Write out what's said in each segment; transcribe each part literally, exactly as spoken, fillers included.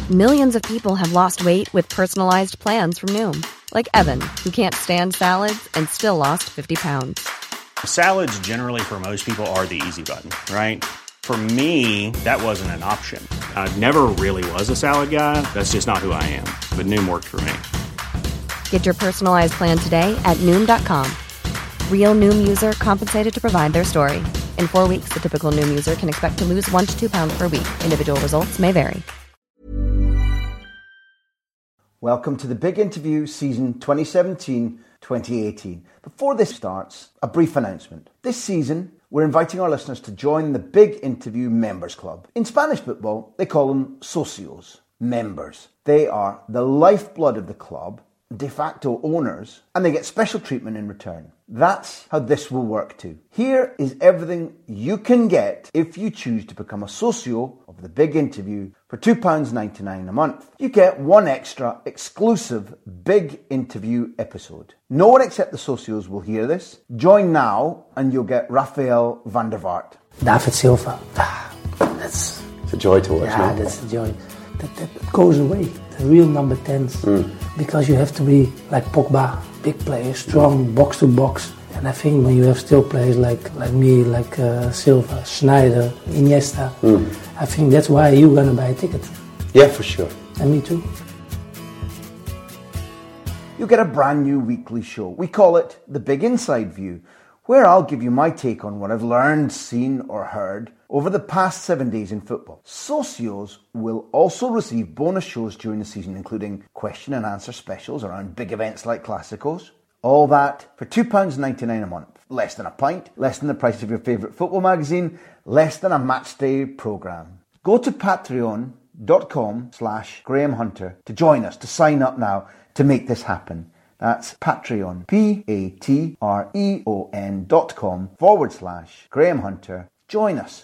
Millions of people have lost weight with personalized plans from Noom. Like Evan, who can't stand salads and still lost fifty pounds. Salads generally for most people are the easy button, right? For me, that wasn't an option. I never really was a salad guy. That's just not who I am. But Noom worked for me. Get your personalized plan today at Noom dot com. Real Noom user compensated to provide their story. In four weeks, the typical Noom user can expect to lose one to two pounds per week. Individual results may vary. Welcome to the Big Interview season twenty seventeen twenty eighteen. Before this starts, a brief announcement. This season, we're inviting our listeners to join the Big Interview Members Club. In Spanish football, they call them socios, members. They are the lifeblood of the club, de facto owners, and they get special treatment in return. That's how this will work too. Here is everything you can get if you choose to become a socio of the Big Interview for two pounds ninety-nine a month. You get one extra exclusive Big Interview episode. No one except the socios will hear this. Join now and you'll get Rafael van der Vaart. David Silva. Ah, that's it's a joy to watch. Yeah, no? that's a joy. That, that goes away. The real number tens. Mm. Because you have to be like Pogba, big player, strong, box to box. And I think when you have still players like like me, like uh, Silva, Schneider, Iniesta, mm. I think that's why you're gonna buy a ticket. Yeah, for sure. And me too. You get a brand new weekly show. We call it The Big Inside View, where I'll give you my take on what I've learned, seen or heard over the past seven days in football. Socios will also receive bonus shows during the season, including question and answer specials around big events like Clásicos. All that for two pounds ninety-nine a month. Less than a pint, less than the price of your favourite football magazine, less than a matchday programme. Go to patreon.com slash Graham Hunter to join us, to sign up now to make this happen. That's Patreon, P-A-T-R-E-O-N dot com forward slash Graham Hunter. Join us.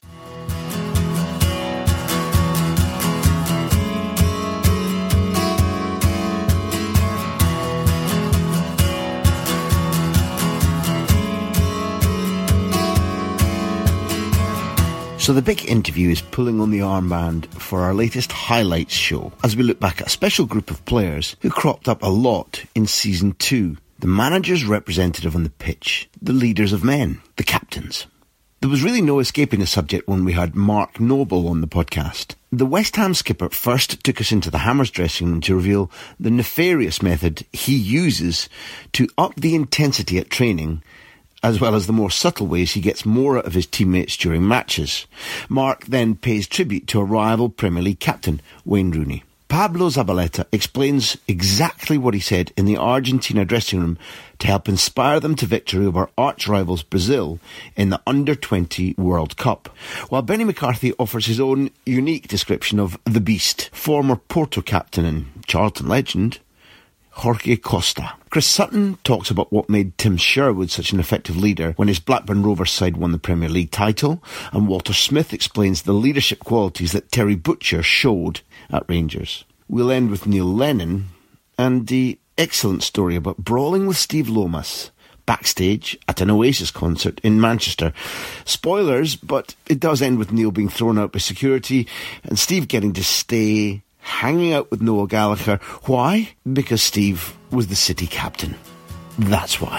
So the Big Interview is pulling on the armband for our latest highlights show as we look back at a special group of players who cropped up a lot in season two. The managers representative on the pitch, the leaders of men, the captains. There was really no escaping the subject when we had Mark Noble on the podcast. The West Ham skipper first took us into the Hammers dressing room to reveal the nefarious method he uses to up the intensity at training, as well as the more subtle ways he gets more out of his teammates during matches. Mark then pays tribute to a rival Premier League captain, Wayne Rooney. Pablo Zabaleta explains exactly what he said in the Argentina dressing room to help inspire them to victory over arch-rivals Brazil in the under twenty World Cup, while Benny McCarthy offers his own unique description of the Beast, former Porto captain and Charlton legend, Jorge Costa. Chris Sutton talks about what made Tim Sherwood such an effective leader when his Blackburn Rovers side won the Premier League title, and Walter Smith explains the leadership qualities that Terry Butcher showed at Rangers. We'll end with Neil Lennon and the excellent story about brawling with Steve Lomas backstage at an Oasis concert in Manchester. Spoilers, but it does end with Neil being thrown out by security and Steve getting to stay hanging out with Noel Gallagher. Why? Because Steve was the City captain. That's why.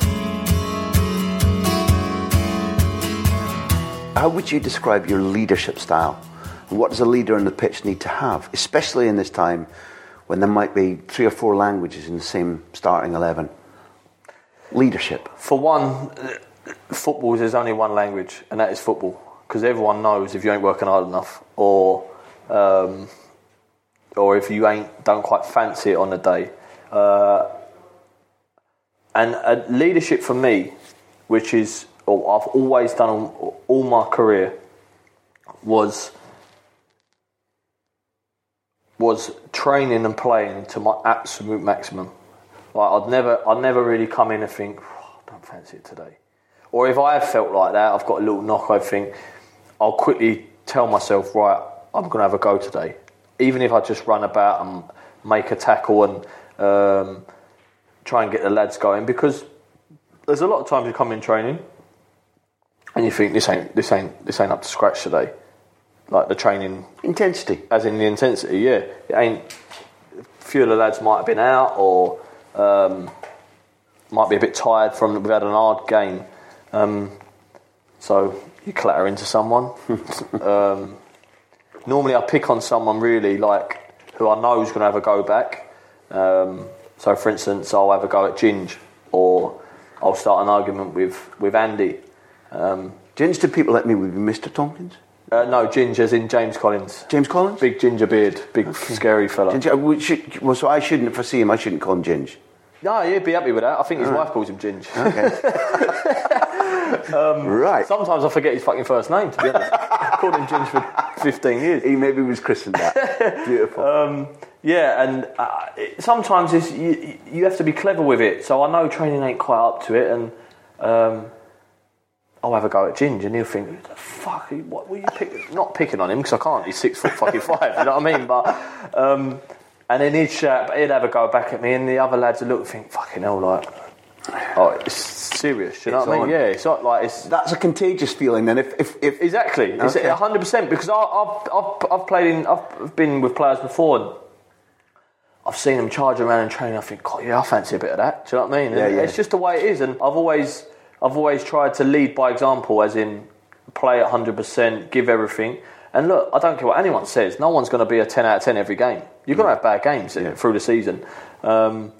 How would you describe your leadership style? And what does a leader on the pitch need to have, especially in this time when there might be three or four languages in the same starting eleven? Leadership. For one, football is only one language, and that is football. Because everyone knows if you ain't working hard enough, or um, or if you ain't don't quite fancy it on the day. Uh, and uh, leadership for me, which is or I've always done all, all my career, was was training and playing to my absolute maximum. Like I'd never, I'd never really come in and think, oh, I don't fancy it today. Or if I have felt like that, I've got a little knock, I think, I'll quickly tell myself, right, I'm going to have a go today. Even if I just run about and make a tackle and um, try and get the lads going. Because there's a lot of times you come in training and you think, this ain't, this ain't, this ain't up to scratch today. like the training intensity, as in the intensity. Yeah, it ain't. A few of the lads might have been out or um, might be a bit tired from we've had an hard game, um, so you clatter into someone. um, normally, I pick on someone really like who I know is going to have a go back. Um, so, for instance, I'll have a go at Ginge, or I'll start an argument with with Andy. Um, Ginge, do people let me with Mister Tompkins? Uh, no, Ginger as in James Collins. James Collins? Big ginger beard, big okay. scary fella. Ginger, we should, well, so I shouldn't, if I see him, I shouldn't call him Ginge. No, he'd be happy with that. I think his All wife right. calls him Ginge. Okay. um, right. Sometimes I forget his fucking first name, to be honest. I've called him Ginge for fifteen years. He maybe was christened that. Beautiful. Um, yeah, and uh, it, sometimes it's, you, you have to be clever with it. So I know training ain't quite up to it, and... Um, I'll have a go at Ginge and he'll think, who the fuck, what were you picking? Not picking on him because I can't, he's six foot fucking five, you know what I mean? But, um, and then he'd shout, but he'd have a go back at me and the other lads would look and think, fucking hell, like, oh, it's serious, you know it's what I mean? On. Yeah, it's not like it's... That's a contagious feeling then, if... if, if exactly, okay. It's one hundred percent because I, I've, I've, I've played in, I've been with players before and I've seen them charge around and train and I think, God, yeah, I fancy a bit of that, do you know what I mean? Yeah, yeah. It's just the way it is and I've always... I've always tried to lead by example, as in play at one hundred percent, give everything. And look, I don't care what anyone says. No one's going to be a ten out of ten every game. You're going to have bad games yeah. through the season. Um,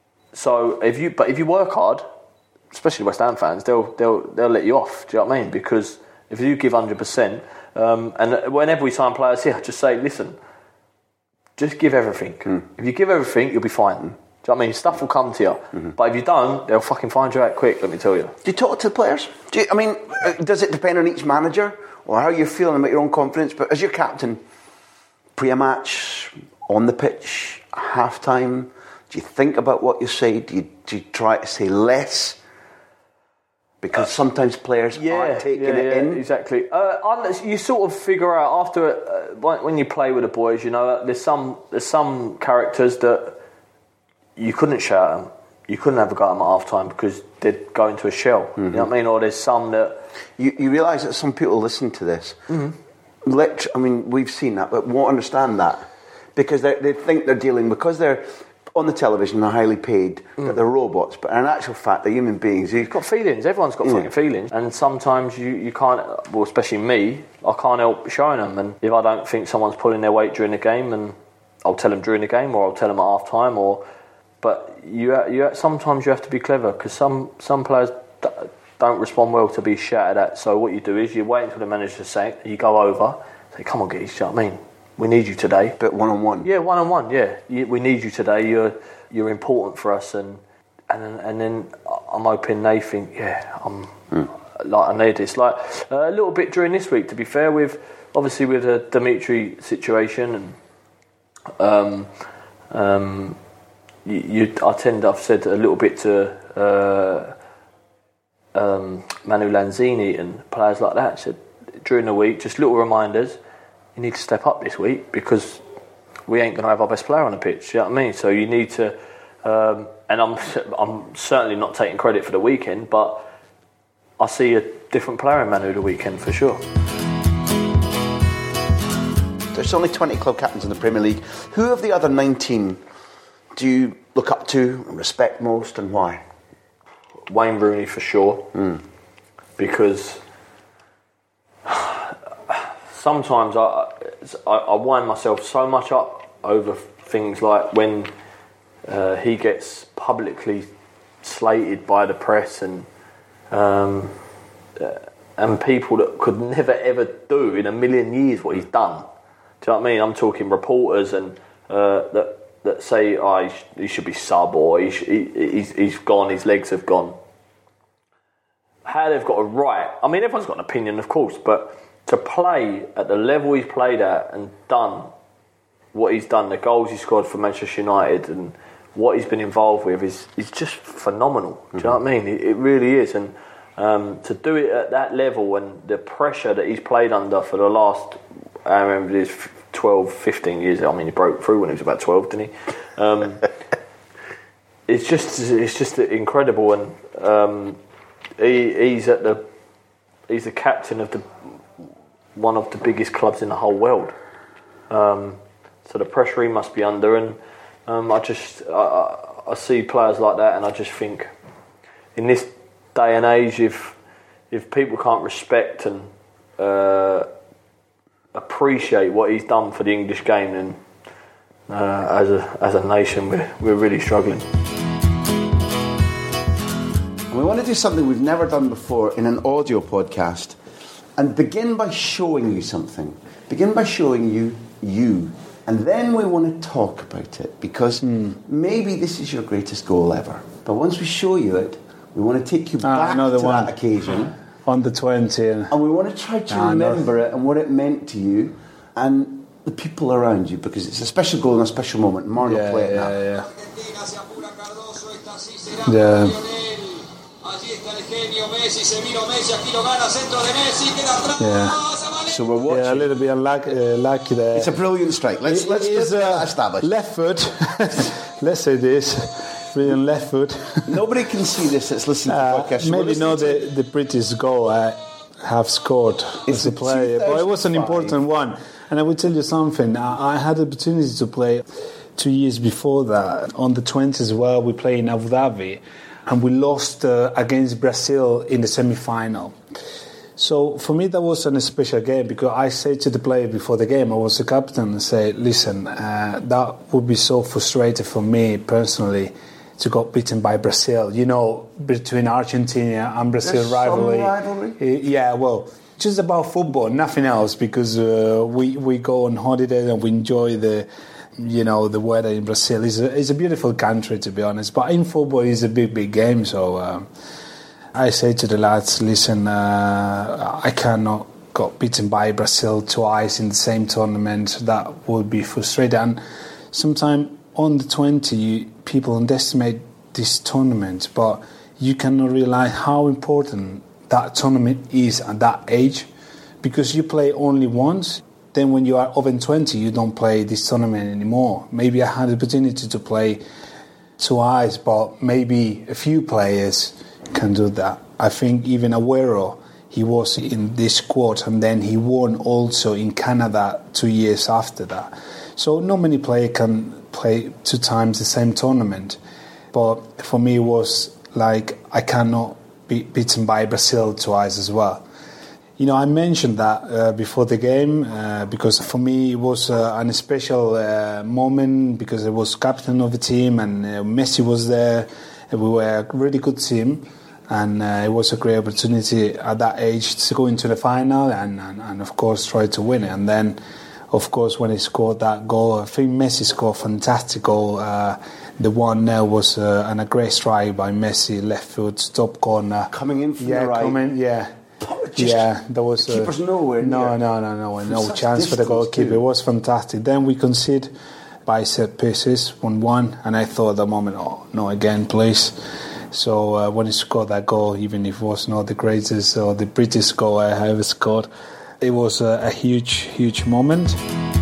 so if you, but if you work hard, especially West Ham fans, they'll they'll they'll let you off. Do you know what I mean? Because if you give one hundred percent, um, and whenever we sign players here, I just say, listen, just give everything. Mm. If you give everything, you'll be fine. Mm. Do you know what I mean? Stuff will come to you. Mm-hmm. But if you don't, they'll fucking find you out quick, let me tell you. Do you talk to the players? Do you, I mean, does it depend on each manager or how you're feeling about your own confidence? But as your captain, pre a match, on the pitch, half time, do you think about what you say? Do you, do you try to say less? Because uh, sometimes players yeah, aren't taking yeah, it yeah, in. Exactly. Uh, you sort of figure out after uh, when you play with the boys, you know, there's some there's some characters that you couldn't shout at them. You couldn't have a go at them at half time because they'd go into a shell. Mm-hmm. You know what I mean? Or there's some that... You, you realise that some people listen to this. Mm-hmm. Let, I mean, we've seen that, but won't understand that. Because they, they think they're dealing... Because they're on the television, they're highly paid, mm. that they're robots. But in actual fact, they're human beings. You've got feelings. Everyone's got yeah. fucking feelings. And sometimes you, you can't... Well, especially me, I can't help showing them. And if I don't think someone's pulling their weight during the game, and I'll tell them during the game, or I'll tell them at half time, or... But you, you sometimes you have to be clever because some, some players d- don't respond well to be shouted at. So what you do is you wait until the manager says, you go over, say, "Come on, guys, you know what I mean? We need you today." But one on one. Yeah, one on one. Yeah, you, we need you today. You're you're important for us, and and and then I'm hoping they think, yeah, I'm mm. like I need this. Like uh, a little bit during this week, to be fair, with obviously with the Dimitri situation and um um. You, you, I tend, I've said a little bit to uh, um, Manu Lanzini and players like that. I said during the week, just little reminders. You need to step up this week because we ain't going to have our best player on the pitch. You know what I mean? So you need to. Um, and I'm, I'm certainly not taking credit for the weekend, but I see a different player in Manu the weekend for sure. There's only twenty club captains in the Premier League. Who of the other nineteen do you look up to and respect most, and why? Wayne Rooney for sure, mm. because sometimes I, I I wind myself so much up over things like when uh, he gets publicly slated by the press and um, uh, and people that could never ever do in a million years what he's done. Do you know what I mean? I'm talking reporters and uh, that. that say, oh, he should be sub, or he sh- he, he's, he's gone, his legs have gone. How they've got a right. I mean, everyone's got an opinion, of course, but to play at the level he's played at and done what he's done, the goals he scored for Manchester United and what he's been involved with is, is just phenomenal. Mm-hmm. Do you know what I mean? It, it really is. And um, to do it at that level and the pressure that he's played under for the last, I remember this, twelve, fifteen years. I mean, he broke through when he was about twelve, didn't he? Um, it's just, it's just incredible, and um, he, he's at the, he's the captain of the one of the biggest clubs in the whole world. Um, so the pressure he must be under, and um, I just I, I see players like that, and I just think in this day and age, if if people can't respect and uh, appreciate what he's done for the English game, then uh, as a as a nation, we're we're really struggling. We want to do something we've never done before in an audio podcast, and begin by showing you something. Begin by showing you you, and then we want to talk about it, because mm. maybe this is your greatest goal ever. But once we show you it, we want to take you ah, back to one. that occasion. On the twenty. And, and we want to try to ah, remember no. it and what it meant to you and the people around you, because it's a special goal and a special moment. Marno, yeah, play it yeah, now. Yeah, yeah. Yeah. So we're watching. Yeah, a little bit unlucky, uh, lucky there. It's a brilliant strike. Let's it, let's, let's uh, establish. Left foot. Let's say this. Brilliant left foot. Nobody can see this. It's listening to the uh, podcast. Maybe not the, the British goal I have scored it's as a player, but it was an important one. And I will tell you something. I, I had the opportunity to play two years before that on the twenties as well. We played in Abu Dhabi, and we lost uh, against Brazil in the semi-final. So for me that was a special game, because I said to the player before the game, I was the captain, and said, listen, uh, that would be so frustrating for me personally to get beaten by Brazil. You know, between Argentina and Brazil There's rivalry. Some rivalry. Uh, yeah, well, just about football, nothing else, because uh, we, we go on holiday and we enjoy the, you know, the weather in Brazil. It's a, it's a beautiful country, to be honest, but in football it's a big, big game, so... Um, I say to the lads, listen, uh, I cannot get beaten by Brazil twice in the same tournament. That would be frustrating. And sometimes on the twenty, you, people underestimate this tournament, but you cannot realize how important that tournament is at that age, because you play only once. Then when you are over twenty, you don't play this tournament anymore. Maybe I had the opportunity to play twice, but maybe a few players can do that. I think even Aguero, he was in this squad, and then he won also in Canada two years after that. So not many players can play two times the same tournament. But for me it was like I cannot be beaten by Brazil twice as well. You know, I mentioned that uh, before the game uh, because for me it was uh, an special uh, moment, because I was captain of the team and uh, Messi was there. We were a really good team, and uh, it was a great opportunity at that age to go into the final and, and, and of course try to win it. And then, of course, when he scored that goal, I think Messi scored a fantastic goal. Uh, the one there was uh, an, a great strike by Messi, left foot, top corner. Coming in from yeah, the right. Coming, yeah. Just yeah, there was the keeper's nowhere no, near. no, no, no, no, no such chance for the goalkeeper. too. It was fantastic. Then we conceded by set pieces, one one, and I thought at the moment, oh no, again, please. So uh, when he scored that goal, even if it was not the greatest or the British goal I ever scored, it was a, a huge, huge moment.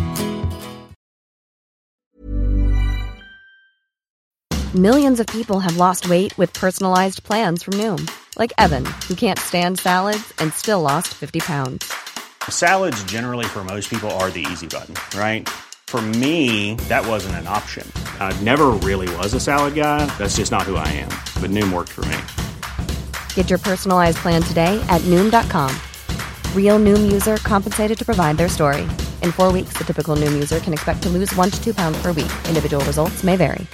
Millions of people have lost weight with personalized plans from Noom. Like Evan, who can't stand salads and still lost fifty pounds. Salads generally for most people are the easy button, right? For me, that wasn't an option. I never really was a salad guy. That's just not who I am. But Noom worked for me. Get your personalized plan today at Noom dot com. Real Noom user compensated to provide their story. In four weeks, the typical Noom user can expect to lose one to two pounds per week. Individual results may vary.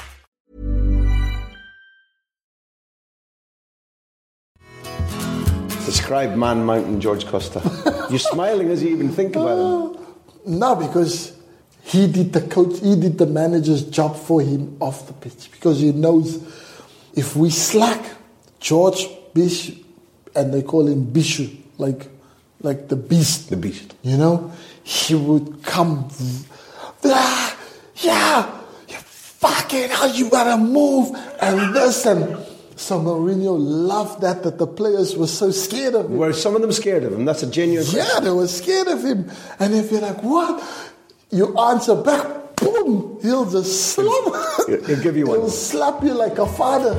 Describe Man Mountain George Costa. You're smiling as you even think about him. No, because he did the coach, he did the manager's job for him off the pitch, because he knows if we slack, George Bish, and they call him Bishu, like like the beast, the beast. You know, he would come. Ah, yeah, you fucking hell, you better move and listen. So Mourinho loved that, that the players were so scared of him. Were some of them scared of him? That's a genuine question. Yeah, they were scared of him. And if you're like, what? You answer back, boom, he'll just slap. He'll give you one. He'll slap you like a father.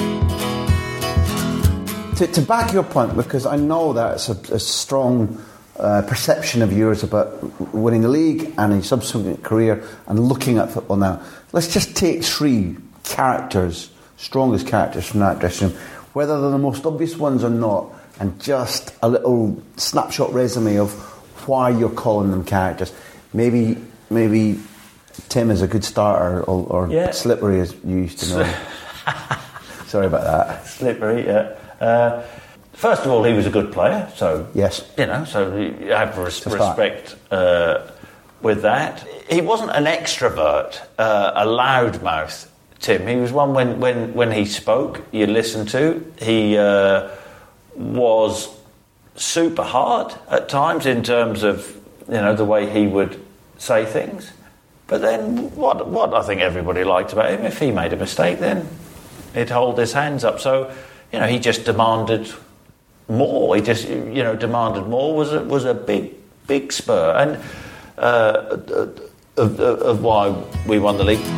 To, to back your point, because I know that it's a, a strong uh, perception of yours about winning the league and in subsequent career and looking at football now. Let's just take three characters, strongest characters from that dressing room, whether they're the most obvious ones or not, and just a little snapshot resume of why you're calling them characters. Maybe maybe Tim is a good starter, or, or yeah. Slippery as you used to know. Sorry about that. Slippery, yeah. Uh, first of all, he was a good player, so yes, you know, so you have res- respect uh, with that. He wasn't an extrovert, uh, a loudmouth. Tim, he was one when, when, when he spoke, you listened to. He uh, was super hard at times in terms of, you know, the way he would say things. But then what what I think everybody liked about him, if he made a mistake, then he'd hold his hands up. So, you know, he just demanded more. He just, you know, demanded more was a, was a big, big spur. And uh, of, of, of why we won the league.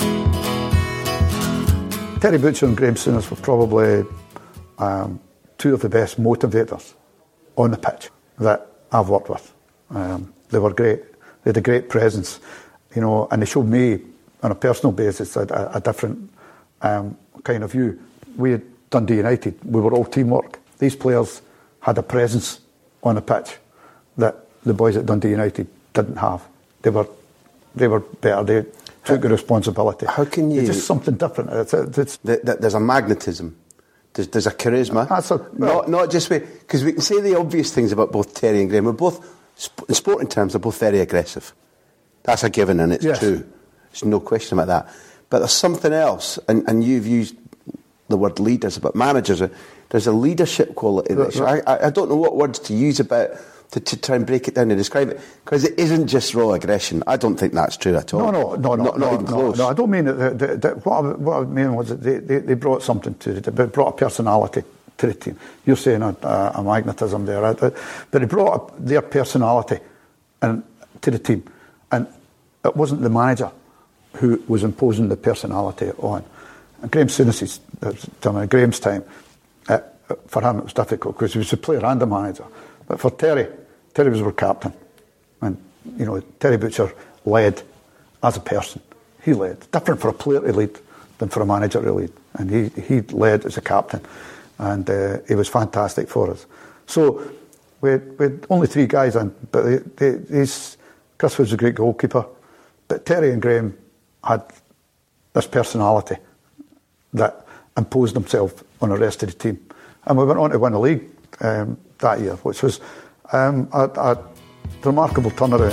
Terry Butcher and Graham Souness were probably um, two of the best motivators on the pitch that I've worked with. Um, they were great. They had a great presence, you know, and they showed me on a personal basis a, a, a different um, kind of view. We at Dundee United, we were all teamwork. These players had a presence on the pitch that the boys at Dundee United didn't have. They were, they were better. They took the responsibility. How can you? It's just something different. It's, it's, the, the, there's a magnetism. There's, there's a charisma. That's a, well, not not just because we can say the obvious things about both Terry and Graham. We're both, in sporting terms, they're both very aggressive. That's a given, and it's yes. true. There's no question about that. But there's something else, and, and you've used the word leaders, but managers. There's a leadership quality. That, so I, I don't know what words to use about. To, to try and break it down and describe it, because it isn't just raw aggression. I don't think that's true at all. No, no, no, not, no, not no, even no, close. no. I don't mean that. that, that what, I, what I mean was that they, they, they brought something to it. They brought a personality to the team. You're saying a, a, a magnetism there, but they brought a, their personality and to the team, and it wasn't the manager who was imposing the personality on. And Graham Souness, in Graham's time, uh, for him it was difficult because he was the player and the manager. But for Terry, Terry was our captain. And, you know, Terry Butcher led as a person. He led. Different for a player to lead than for a manager to lead. And he, he led as a captain. And uh, he was fantastic for us. So we had, we had only three guys in, but they, they, these, Chris was a great goalkeeper. But Terry and Graham had this personality that imposed themselves on the rest of the team. And we went on to win the league um, that year, which was um, a, a remarkable turnaround.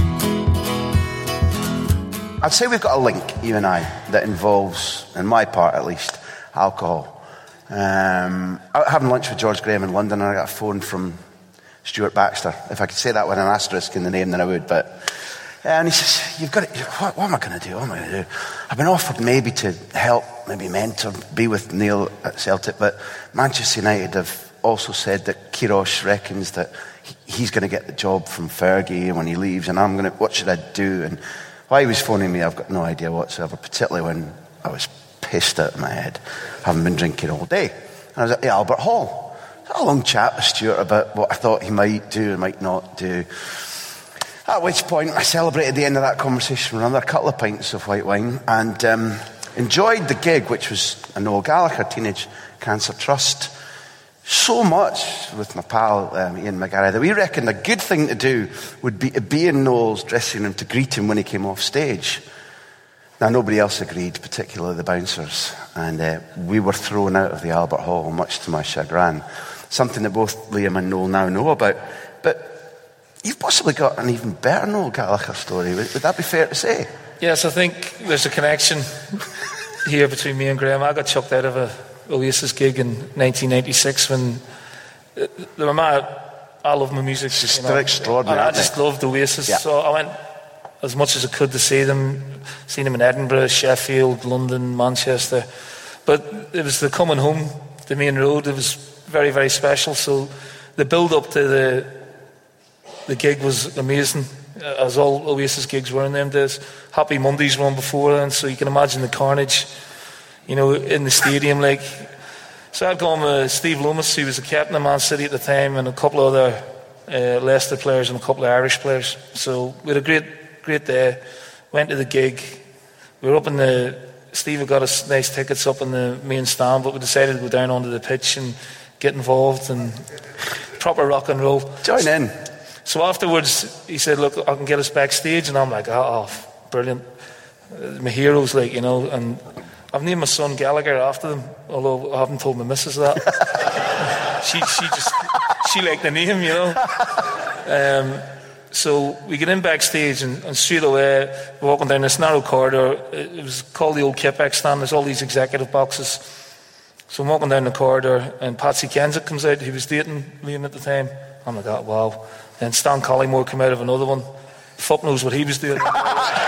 I'd say we've got a link, you and I, that involves, in my part at least, alcohol. Um, I was having lunch with George Graham in London, and I got a phone from Stuart Baxter. If I could say that with an asterisk in the name, then I would. But and he says, "You've got to, what, what am I going to do? What am I going to do? I've been offered maybe to help, maybe mentor, be with Neil at Celtic, but Manchester United have also said that Queiroz reckons that he's going to get the job from Fergie when he leaves, and I'm going to. What should I do?" And why he was phoning me, I've got no idea whatsoever. Particularly when I was pissed out of my head, having been drinking all day. And I was at the Albert Hall. I had a long chat with Stuart about what I thought he might do and might not do. At which point, I celebrated the end of that conversation with another couple of pints of white wine and um, enjoyed the gig, which was a Noel Gallagher Teenage Cancer Trust, so much with my pal um, Ian McGarry that we reckoned a good thing to do would be to be in Noel's dressing room to greet him when he came off stage. Now, nobody else agreed, particularly the bouncers, and uh, we were thrown out of the Albert Hall, much to my chagrin. Something that both Liam and Noel now know about. But you've possibly got an even better Noel Gallagher story. Would, would that be fair to say? Yes, I think there's a connection here between me and Graham. I got chucked out of a Oasis gig in nineteen ninety-six when uh, they were my, I love my music. It's you know, extraordinary. I just loved Oasis, yeah. So I went as much as I could to see them. Seen them in Edinburgh, Sheffield, London, Manchester. But it was the coming home, the main road. It was very, very special. So the build-up to the the gig was amazing, as all Oasis gigs were in them days. Happy Mondays were on before then, so you can imagine the carnage, you know, in the stadium. Like, so I'd gone with Steve Loomis, who was the captain of Man City at the time, and a couple of other uh, Leicester players and a couple of Irish players. So we had a great, great day. Went to the gig. We were up in the... Steve had got us nice tickets up in the main stand, but we decided to go down onto the pitch and get involved and proper rock and roll. Join in. So afterwards, he said, look, I can get us backstage. And I'm like, oh, oh brilliant. My heroes, like, you know. And I've named my son Gallagher after them, although I haven't told my missus that. she she just, she liked the name, you know. Um, so we get in backstage and, and straight away, we're walking down this narrow corridor. It was called the old Kitback stand. There's all these executive boxes. So I'm walking down the corridor and Patsy Kensit comes out. He was dating Liam at the time. I'm like, oh, wow. Then Stan Collymore came out of another one. Fuck knows what he was doing. um,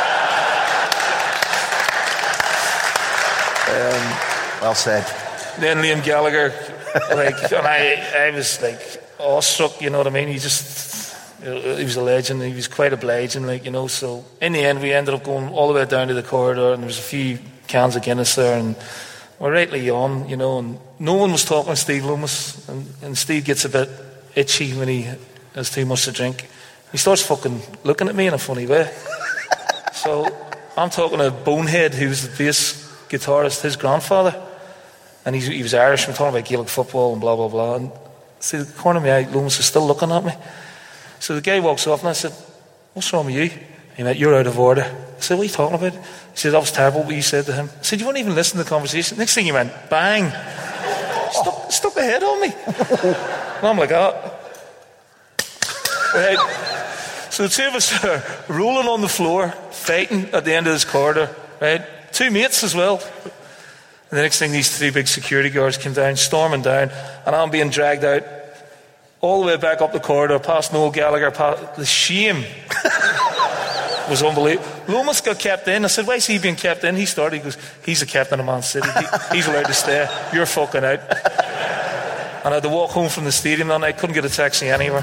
well said. Then Liam Gallagher, like, and I, I was like awestruck. You know what I mean? He just, he was a legend. He was quite obliging, like, you know. So in the end, we ended up going all the way down to the corridor, and there was a few cans of Guinness there, and we're rightly on, you know. And no one was talking to Steve Loomis, and, and Steve gets a bit itchy when he has too much to drink. He starts fucking looking at me in a funny way. So I'm talking to Bonehead, who's the bass guitarist, his grandfather, and he's, he was Irish. We're talking about Gaelic football and blah blah blah. And see, the corner of my eye, Loomis is still looking at me. So the guy walks off, and I said, "What's wrong with you?" He went, "You're out of order." I said, "What are you talking about?" He said, "That was terrible what you said to him." I said, "You wouldn't even listen to the conversation." Next thing he went, bang, stuck, stuck the head on me. And I'm like, oh. Right. So the two of us are rolling on the floor, fighting at the end of this corridor, right? Two mates as well. And the next thing, these three big security guards came down, storming down, and I'm being dragged out all the way back up the corridor, past Noel Gallagher. Past, the shame was unbelievable. Loomis got kept in. I said, "Why is he being kept in?" He started. He goes, "He's the captain of Man City. He, he's allowed to stay. You're fucking out." And I had to walk home from the stadium that night. Couldn't get a taxi anywhere.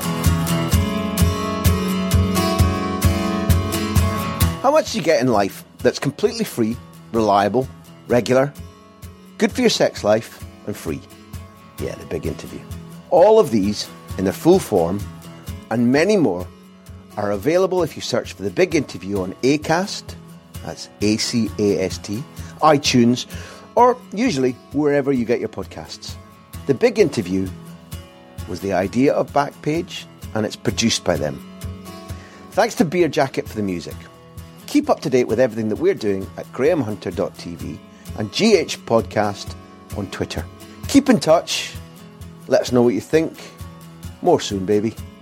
How much do you get in life that's completely free, reliable, regular, good for your sex life, and free? Yeah, the big interview. All of these, in their full form, and many more, are available if you search for The Big Interview on Acast, that's A C A S T, iTunes, or usually wherever you get your podcasts. The Big Interview was the idea of Backpage, and it's produced by them. Thanks to Beer Jacket for the music. Keep up to date with everything that we're doing at graham hunter dot t v and G H Podcast on Twitter. Keep in touch. Let us know what you think. More soon, baby.